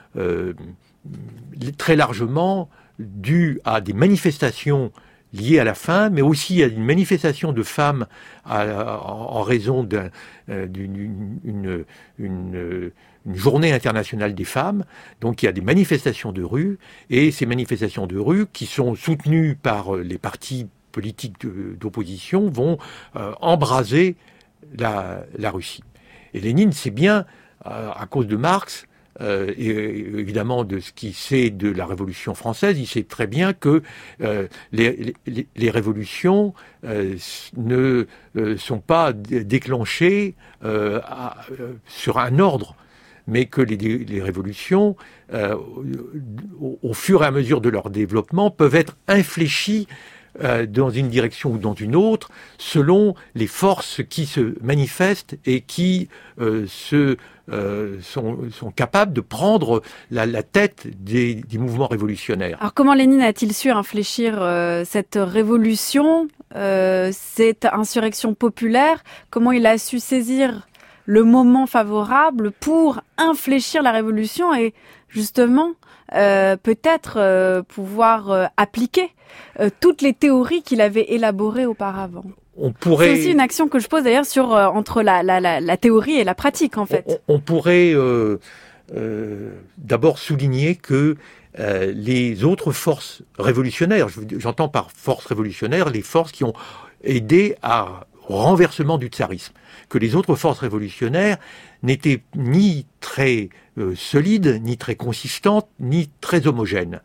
très largement due à des manifestations liées à la faim, mais aussi à une manifestation de femmes en raison d'une journée internationale des femmes. Donc il y a des manifestations de rue, et ces manifestations de rue, qui sont soutenues par les partis politiques d'opposition, vont embraser la Russie. Et Lénine sait bien, à cause de Marx, et évidemment de ce qu'il sait de la Révolution française, il sait très bien que les révolutions ne sont pas déclenchées sur un ordre, mais que les révolutions, au fur et à mesure de leur développement, peuvent être infléchies dans une direction ou dans une autre, selon les forces qui se manifestent et qui sont capables de prendre la tête des mouvements révolutionnaires. Alors comment Lénine a-t-il su infléchir cette révolution, cette insurrection populaire? Comment il a su saisir le moment favorable pour infléchir la révolution et justement peut-être pouvoir appliquer toutes les théories qu'il avait élaborées auparavant? C'est aussi une action que je pose d'ailleurs sur entre la théorie et la pratique en fait. On pourrait d'abord souligner que les autres forces révolutionnaires, j'entends par forces révolutionnaires les forces qui ont aidé au renversement du tsarisme, que les autres forces révolutionnaires n'étaient ni très solides, ni très consistantes, ni très homogènes.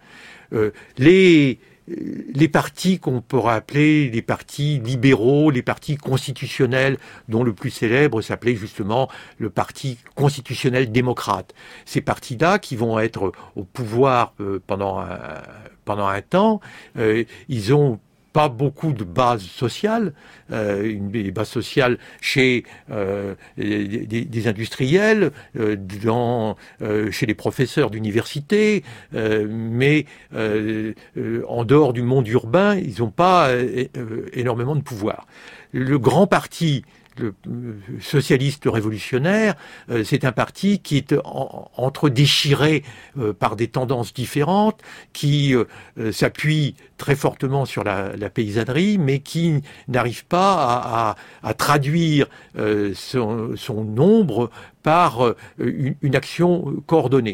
Les partis qu'on pourrait appeler les partis libéraux, les partis constitutionnels, dont le plus célèbre s'appelait justement le Parti constitutionnel démocrate. Ces partis-là, qui vont être au pouvoir pendant un temps, ils ont pas beaucoup de base sociale, des bases sociales chez des industriels, chez les professeurs d'université, mais en dehors du monde urbain, ils n'ont pas énormément de pouvoir. Le grand parti, le socialiste révolutionnaire, c'est un parti qui est entre-déchiré par des tendances différentes, qui s'appuie très fortement sur la paysannerie, mais qui n'arrive pas à traduire son nombre par une action coordonnée.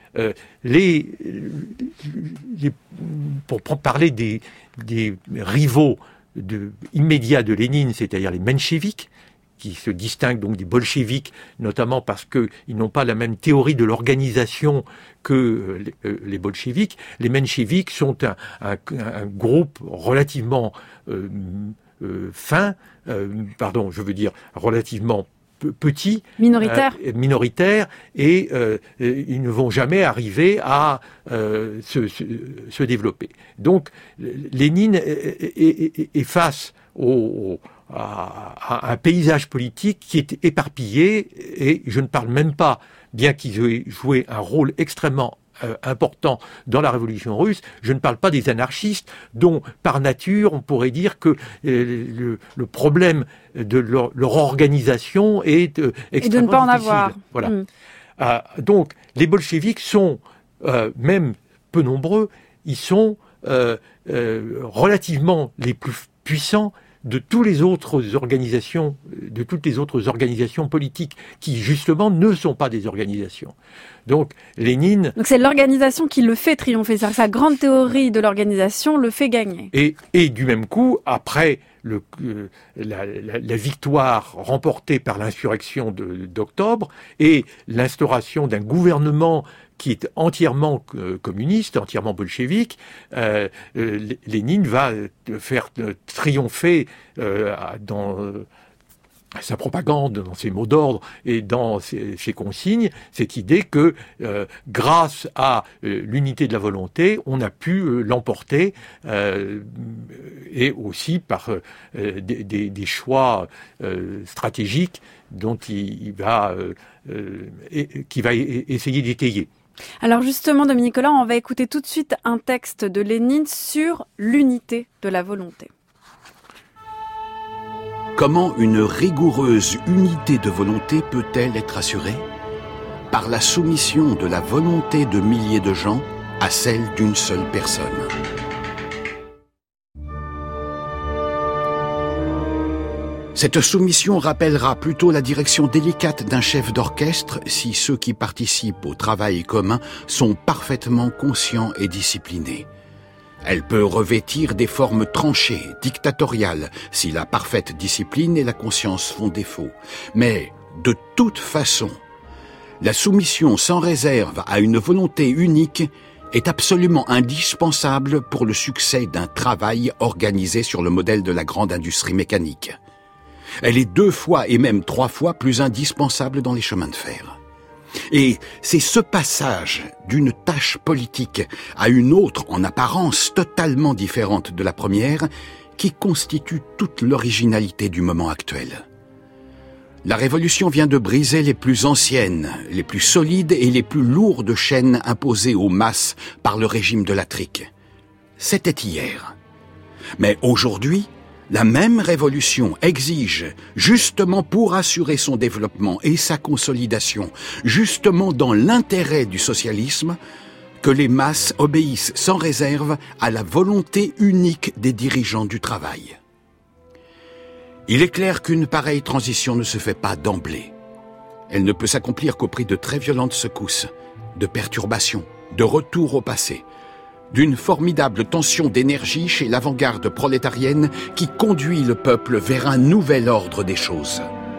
Pour parler des rivaux immédiats de Lénine, c'est-à-dire les mencheviks, qui se distinguent donc des bolcheviks, notamment parce qu'ils n'ont pas la même théorie de l'organisation que les bolcheviks. Les mencheviks sont un groupe relativement relativement petit, minoritaire, et ils ne vont jamais arriver à se développer. Donc, Lénine est face à un paysage politique qui est éparpillé, et je ne parle même pas, bien qu'ils aient joué un rôle extrêmement important dans la révolution russe, je ne parle pas des anarchistes dont, par nature, on pourrait dire que le problème de leur organisation est extrêmement difficile. Et de ne pas en avoir. Voilà. Donc, les bolcheviks sont, même peu nombreux, ils sont relativement les plus puissants de toutes les autres organisations politiques qui, justement, ne sont pas des organisations. Donc, Lénine... Donc c'est l'organisation qui le fait triompher. C'est-à-dire que sa grande théorie de l'organisation le fait gagner. Et du même coup, après la victoire remportée par l'insurrection d'octobre et l'instauration d'un gouvernement qui est entièrement communiste, entièrement bolchevique, Lénine va faire triompher dans sa propagande, dans ses mots d'ordre et dans ses consignes, cette idée que grâce à l'unité de la volonté, on a pu l'emporter, et aussi par des choix stratégiques dont qui va essayer d'étayer. Alors justement, Dominique Collant, on va écouter tout de suite un texte de Lénine sur l'unité de la volonté. Comment une rigoureuse unité de volonté peut-elle être assurée ? Par la soumission de la volonté de milliers de gens à celle d'une seule personne. Cette soumission rappellera plutôt la direction délicate d'un chef d'orchestre si ceux qui participent au travail commun sont parfaitement conscients et disciplinés. Elle peut revêtir des formes tranchées, dictatoriales, si la parfaite discipline et la conscience font défaut. Mais, de toute façon, la soumission sans réserve à une volonté unique est absolument indispensable pour le succès d'un travail organisé sur le modèle de la grande industrie mécanique. Elle est 2 fois et même 3 fois plus indispensable dans les chemins de fer. Et c'est ce passage d'une tâche politique à une autre en apparence totalement différente de la première qui constitue toute l'originalité du moment actuel. La Révolution vient de briser les plus anciennes, les plus solides et les plus lourdes chaînes imposées aux masses par le régime de la trique. C'était hier. Mais aujourd'hui, la même révolution exige, justement pour assurer son développement et sa consolidation, justement dans l'intérêt du socialisme, que les masses obéissent sans réserve à la volonté unique des dirigeants du travail. Il est clair qu'une pareille transition ne se fait pas d'emblée. Elle ne peut s'accomplir qu'au prix de très violentes secousses, de perturbations, de retour au passé, d'une formidable tension d'énergie chez l'avant-garde prolétarienne qui conduit le peuple vers un nouvel ordre des choses.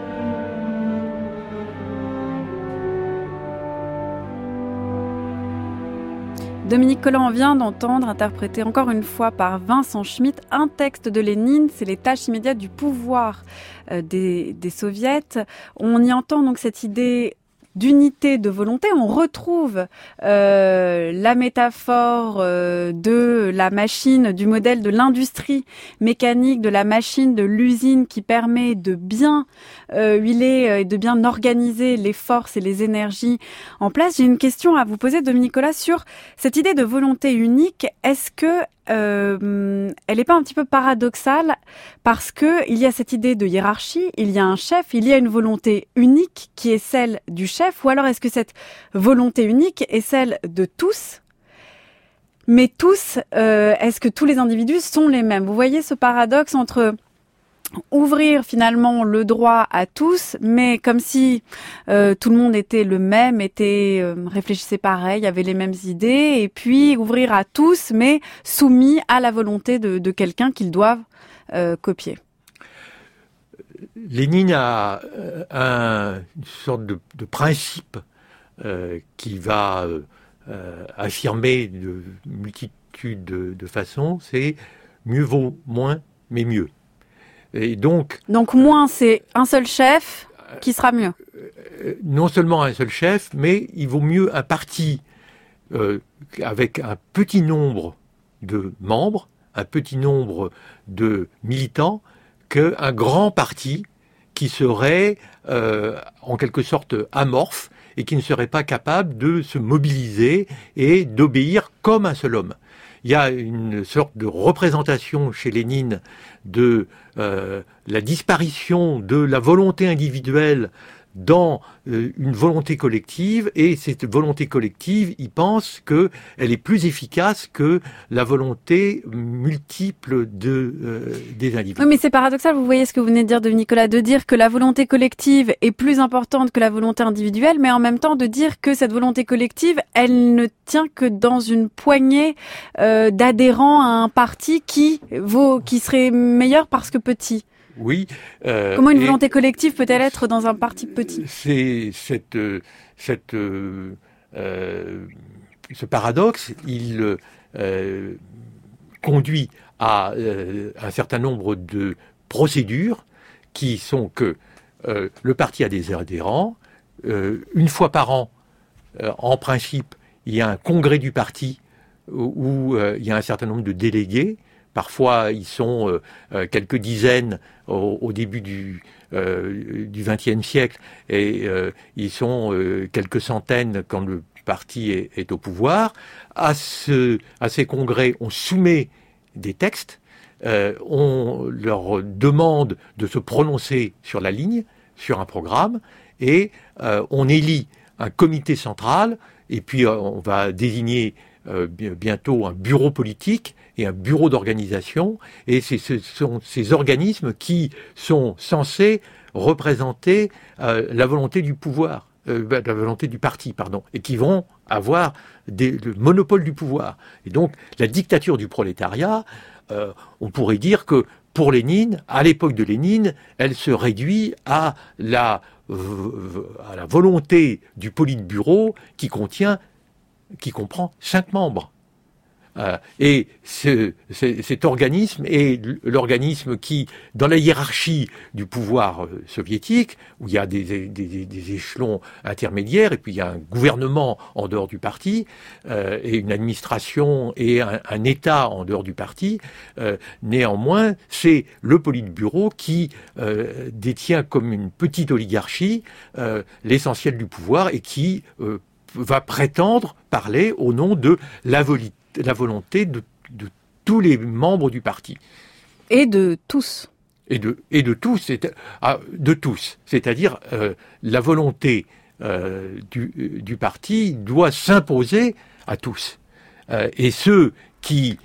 Dominique Collant vient d'entendre, interprété encore une fois par Vincent Schmitt, un texte de Lénine, c'est les tâches immédiates du pouvoir des soviets. On y entend donc cette idée d'unité de volonté. On retrouve la métaphore de la machine, du modèle de l'industrie mécanique, de la machine, de l'usine qui permet de bien huiler et de bien organiser les forces et les énergies en place. J'ai une question à vous poser, Dominique Collant, sur cette idée de volonté unique. Est-ce que elle n'est pas un petit peu paradoxale parce que il y a cette idée de hiérarchie, il y a un chef, il y a une volonté unique qui est celle du chef, ou alors est-ce que cette volonté unique est celle de tous, mais tous, est-ce que tous les individus sont les mêmes? Vous voyez ce paradoxe entre ouvrir finalement le droit à tous, mais comme si tout le monde était le même, réfléchissait pareil, avait les mêmes idées, et puis ouvrir à tous, mais soumis à la volonté de quelqu'un qu'ils doivent copier. Lénine a une sorte de principe qui va affirmer de multitude de façons, c'est mieux vaut moins, mais mieux. Et donc moins, c'est un seul chef qui sera mieux. Non seulement un seul chef, mais il vaut mieux un parti avec un petit nombre de membres, un petit nombre de militants, qu'un grand parti qui serait en quelque sorte amorphe et qui ne serait pas capable de se mobiliser et d'obéir comme un seul homme. Il y a une sorte de représentation chez Lénine de la disparition de la volonté individuelle dans une volonté collective, et cette volonté collective, il pense qu'elle est plus efficace que la volonté multiple des individus. Oui, mais c'est paradoxal, vous voyez ce que vous venez de dire de Nicolas, de dire que la volonté collective est plus importante que la volonté individuelle, mais en même temps de dire que cette volonté collective, elle ne tient que dans une poignée d'adhérents à un parti qui serait meilleur parce que petit. Oui. Comment une volonté collective peut-elle être dans un parti petit ? C'est ce paradoxe, il conduit à un certain nombre de procédures qui sont que le parti a des adhérents, une fois par an, en principe, il y a un congrès du parti où il y a un certain nombre de délégués. Parfois, ils sont quelques dizaines au début du XXe siècle, et ils sont quelques centaines quand le parti est au pouvoir. À ces congrès, on soumet des textes, on leur demande de se prononcer sur la ligne, sur un programme, et on élit un comité central, et puis on va désigner bientôt un bureau politique et un bureau d'organisation, et ce sont ces organismes qui sont censés représenter la volonté du pouvoir, la volonté du parti, pardon, et qui vont avoir le monopole du pouvoir. Et donc la dictature du prolétariat, on pourrait dire que pour Lénine, à l'époque de Lénine, elle se réduit à la volonté du Politburo qui comprend 5 membres. Et cet organisme est l'organisme qui, dans la hiérarchie du pouvoir soviétique, où il y a des échelons intermédiaires, et puis il y a un gouvernement en dehors du parti, et une administration et un État en dehors du parti, néanmoins, c'est le Politburo qui détient comme une petite oligarchie l'essentiel du pouvoir, et qui va prétendre parler au nom de la volonté de tous les membres du parti. Et de tous. Et de tous. C'est-à-dire la volonté du parti doit s'imposer à tous. Et ceux qui,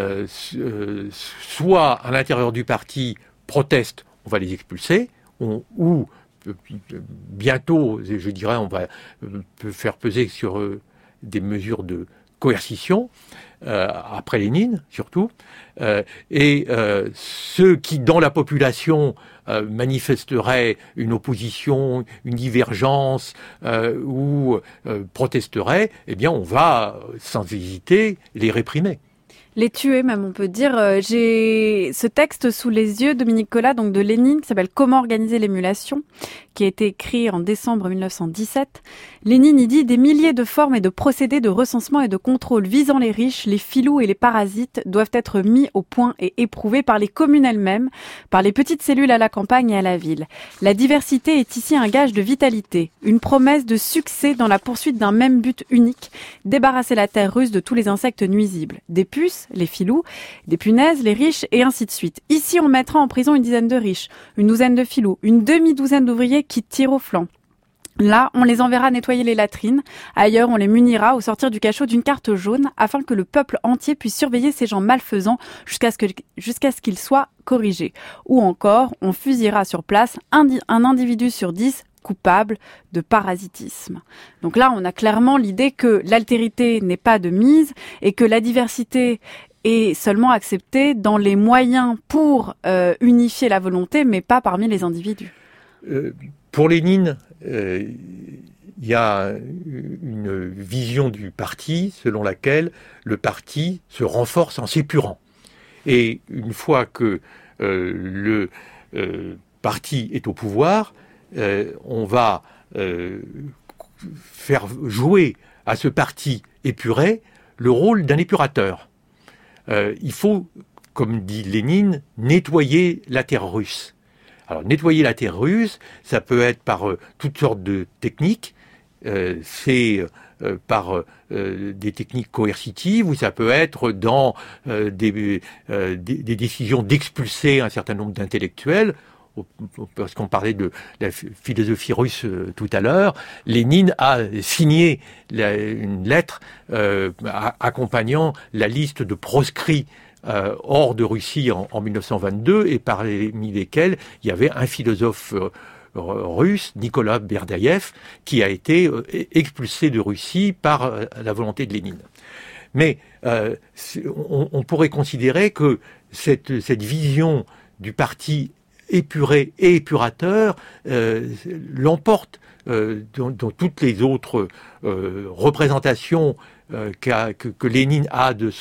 soit à l'intérieur du parti, protestent, on va les expulser, ou bientôt, je dirais, on va faire peser sur des mesures de coercition, après Lénine surtout, et ceux qui, dans la population, manifesteraient une opposition, une divergence, ou protesteraient, eh bien on va, sans hésiter, les réprimer. Les tuer même, on peut dire. J'ai ce texte sous les yeux de Nicolas, donc de Lénine, qui s'appelle « Comment organiser l'émulation », qui a été écrit en décembre 1917. Lénine y dit « Des milliers de formes et de procédés de recensement et de contrôle visant les riches, les filous et les parasites doivent être mis au point et éprouvés par les communes elles-mêmes, par les petites cellules à la campagne et à la ville. La diversité est ici un gage de vitalité, une promesse de succès dans la poursuite d'un même but unique, débarrasser la terre russe de tous les insectes nuisibles, des puces, les filous, des punaises, les riches, et ainsi de suite. Ici, on mettra en prison une dizaine de riches, une douzaine de filous, une demi-douzaine d'ouvriers qui tirent au flanc. Là, on les enverra nettoyer les latrines. Ailleurs, on les munira au sortir du cachot d'une carte jaune afin que le peuple entier puisse surveiller ces gens malfaisants jusqu'à ce qu'ils soient corrigés. Ou encore, on fusillera sur place un individu sur 10 coupable de parasitisme. Donc là, on a clairement l'idée que l'altérité n'est pas de mise et que la diversité est seulement accepté dans les moyens pour unifier la volonté, mais pas parmi les individus. Pour Lénine, il y a une vision du parti selon laquelle le parti se renforce en s'épurant. Et une fois que le parti est au pouvoir, on va faire jouer à ce parti épuré le rôle d'un épurateur. Il faut, comme dit Lénine, nettoyer la terre russe. Alors, nettoyer la terre russe, ça peut être par toutes sortes de techniques. C'est par des techniques coercitives, ou ça peut être dans des décisions d'expulser un certain nombre d'intellectuels. Parce qu'on parlait de la philosophie russe tout à l'heure, Lénine a signé une lettre accompagnant la liste de proscrits hors de Russie en 1922, et parmi lesquels il y avait un philosophe russe, Nicolas Berdaïev, qui a été expulsé de Russie par la volonté de Lénine. Mais on pourrait considérer que cette vision du parti épuré et épurateur l'emporte dans toutes les autres représentations que Lénine a de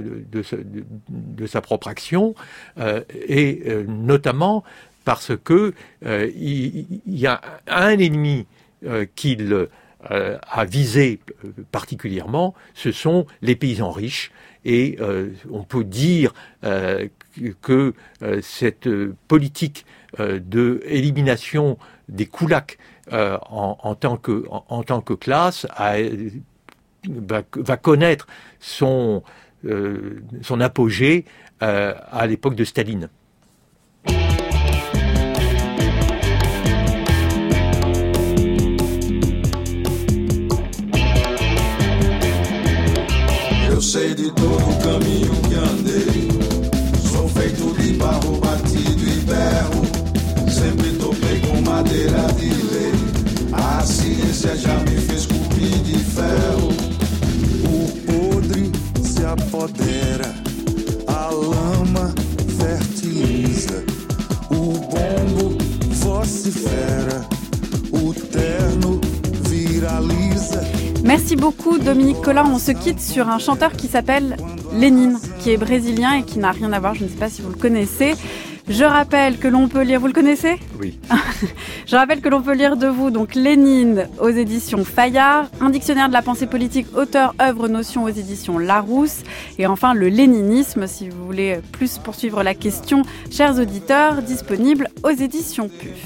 sa propre action, et notamment parce que il y a un ennemi qu'il a visé particulièrement, ce sont les paysans riches. Et on peut dire que cette politique de élimination des koulaks en tant que classe va connaître son apogée à l'époque de Staline. Sei de todo o caminho que andei, sou feito de barro batido e berro, sempre topei com madeira de lei, a ciência já me fez cupim de ferro. O podre se apodera, a lama fertiliza, o bombo vocifera, o terno viraliza. Merci beaucoup Dominique Collin. On se quitte sur un chanteur qui s'appelle Lénine, qui est brésilien et qui n'a rien à voir, je ne sais pas si vous le connaissez. Je rappelle que l'on peut lire, vous le connaissez ? Oui. Je rappelle que l'on peut lire de vous donc Lénine aux éditions Fayard, un dictionnaire de la pensée politique, auteur, œuvre, notion aux éditions Larousse, et enfin le léninisme, si vous voulez plus poursuivre la question, chers auditeurs, disponible aux éditions PUF.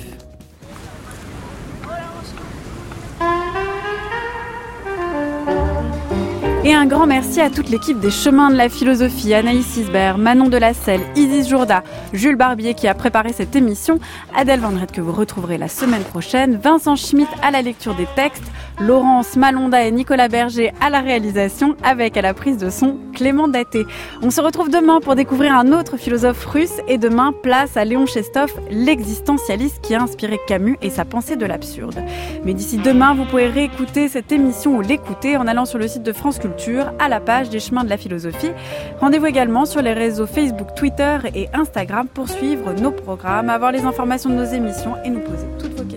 Et un grand merci à toute l'équipe des Chemins de la Philosophie, Anaïs Isbert, Manon Delacelle, Isis Jourda, Jules Barbier qui a préparé cette émission, Adèle Van Rett que vous retrouverez la semaine prochaine, Vincent Schmitt à la lecture des textes, Laurence Malonda et Nicolas Berger à la réalisation, avec à la prise de son Clément Daté. On se retrouve demain pour découvrir un autre philosophe russe, et demain, place à Léon Chestov, l'existentialiste qui a inspiré Camus et sa pensée de l'absurde. Mais d'ici demain, vous pouvez réécouter cette émission ou l'écouter en allant sur le site de France Culture, à la page des Chemins de la Philosophie. Rendez-vous également sur les réseaux Facebook, Twitter et Instagram pour suivre nos programmes, avoir les informations de nos émissions et nous poser toutes vos questions.